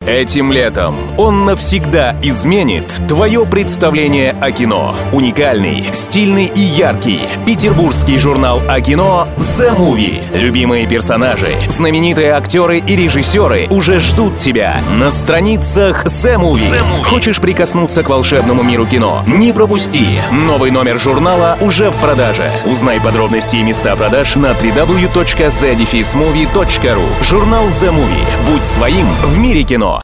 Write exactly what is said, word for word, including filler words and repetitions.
Этим летом он навсегда изменит твое представление о кино. Уникальный, стильный и яркий петербургский журнал о кино The Movie. Любимые персонажи, знаменитые актеры и режиссеры уже ждут тебя на страницах The Movie. The Movie. Хочешь прикоснуться к волшебному миру кино? Не пропусти! Новый номер журнала уже в продаже. Узнай подробности и места продаж на дабл ю дабл ю дабл ю точка the dash movie точка ru. Журнал The Movie. Будь своим в мире кино.